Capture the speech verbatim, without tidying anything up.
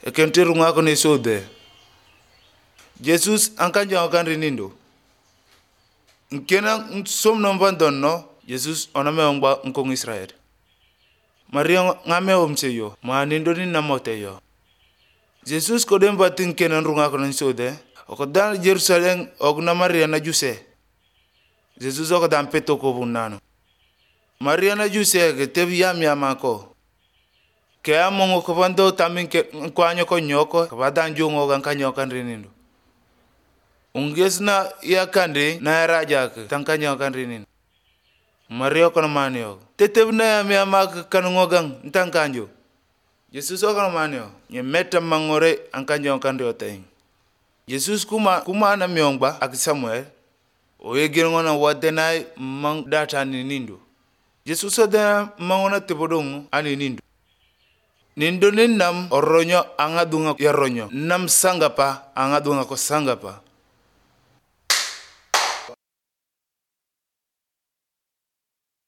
e kenteru ngako ne sode Jesus ankanjo kan rinindo nkena som no bandonno Jesus oname ongba nkong Israel Maria ngame omseyo manindo ni namoteyo Jesus kodem batin kenan runga kono sode okodan Jerusalem ogna Maria na juse Jesus okodan peto ko bunano Maria na juse ke tebiam ya mako ke amongo ko bando tamin ke kwanyo ko nyoko kabadan jungo gan kanyo kan rinindo ungesna ya kande na raja ke tankanyo kan rinindo Maria kono manio tetebna ya mi amak kanungo gan tankanjo Jesus okono manio nye meta mangore ankanyo kan riotain Jesus kuma kuma na miongba ak Samuel o yegirngo na wadenai mang data ni nindo Jesus oda mangona tebodong ani nindo nindo ninam oronyo angadunga ya ronyo nam sangapa angadunga ko sangapa